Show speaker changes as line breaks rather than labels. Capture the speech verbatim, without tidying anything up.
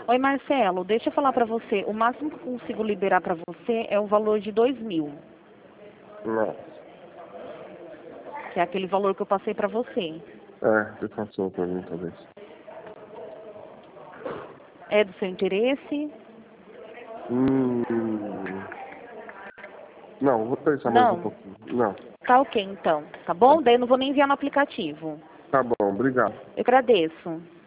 Oi, Marcelo, deixa eu falar pra você. O máximo que eu consigo liberar pra você é o valor de dois mil,
Não.
que é aquele valor que eu passei pra você.
É, você passou pra mim, talvez.
É do seu interesse?
Hum... Não, vou pensar mais um
Não?
pouquinho. Não.
Tá ok, então. Tá
Tá
bom?
bom.
Daí eu não vou nem enviar no aplicativo.
Tá bom, obrigado.
Eu agradeço.